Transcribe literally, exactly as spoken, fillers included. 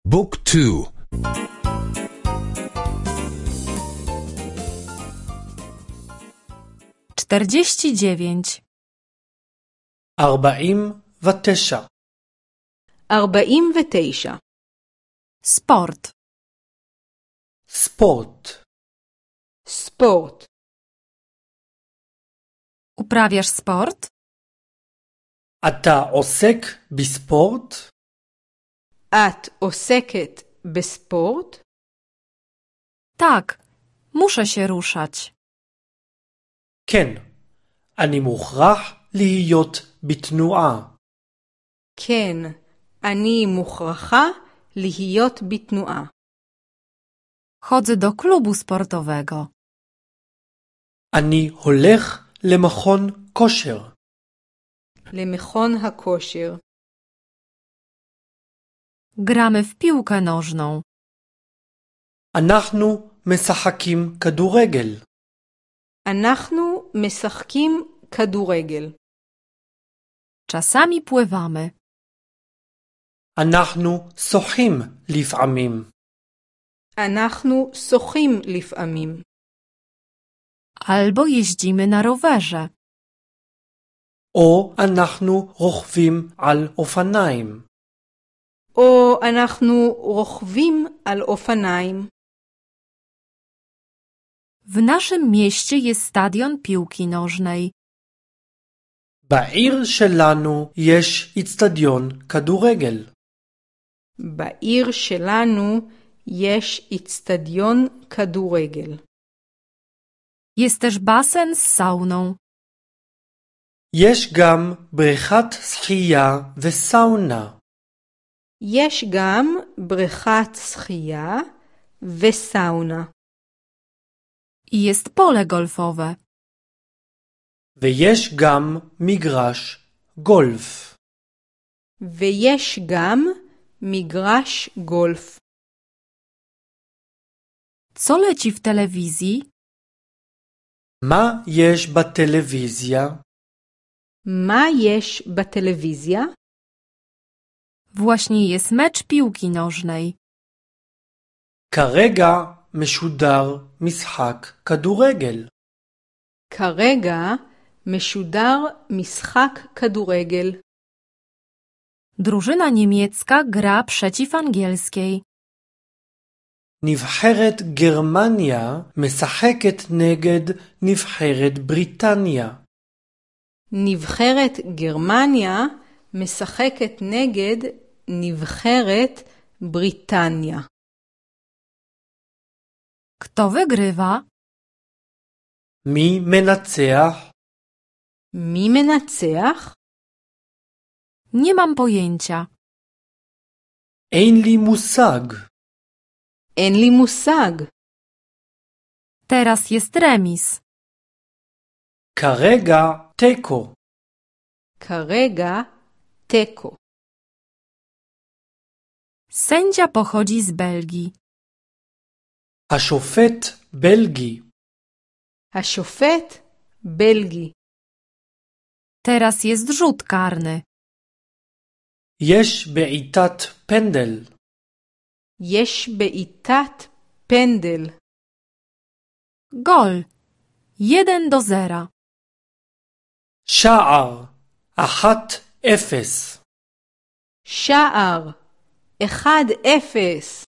بوك تو. czterdzieści dziewięć. أربعين وتسع. أربعين وتسع. Sport. سبورت. سبورت. Uprawiasz sport? אתה עוסק בספורט? את עוסקת בספורט? Tak, muszę się ruszać. כן, אני מוכרח להיות בתנועה. כן, אני מוכרחה להיות בתנועה. Chodzę do klubu sportowego. אני הולך למכון כושר. למכון הכושר. Gramy w piłkę nożną. אנחנו משחקים כדורגל. אנחנו משחקים כדורגל. Czasami pływamy. אנחנו שוחים לפעמים. אנחנו שוחים לפעמים. Albo jeździmy na rowerze. או אנחנו רוכבים על אופניים. או אנחנו רוכבים על אופניים. W naszym mieście jest stadion piłki nożnej. בעיר שלנו יש אצטדיון כדורגל. בעיר שלנו יש אצטדיון כדורגל. Jest też basen z sauną. יש גם בריכת שחייה וסאונה. יש גם בריכת שחייה וסאונה. I jest pole golfowe. ויש גם מגרש גולף. ויש גם מגרש גולף. Co leci w telewizji? מה יש בטלוויזיה? מה יש בטלוויזיה? Właśnie jest mecz piłki nożnej. כרגע משודר משחק כדורגל. כרגע משודר משחק כדורגל. Drużyna niemiecka gra przeciw angielskiej. נבחרת גרמניה משחקת נגד נבחרת בריטניה. נבחרת גרמניה משחקת נגד נבחרת בריטניה. Kto wygrywa? מי מנצח? מי מנצח? Nie mam pojęcia. אין לי מושג. אין לי מושג. Teraz jest remis. כרגע תיקו. כרגע תיקו. Sędzia pochodzi z Belgii. השופט בלגי. השופט בלגי. Teraz jest rzut karny. יש בעיטת פנדל. יש בעיטת פנדל. Gol. Jeden do zera. שער. אחת אפס. שער. אחד אפס.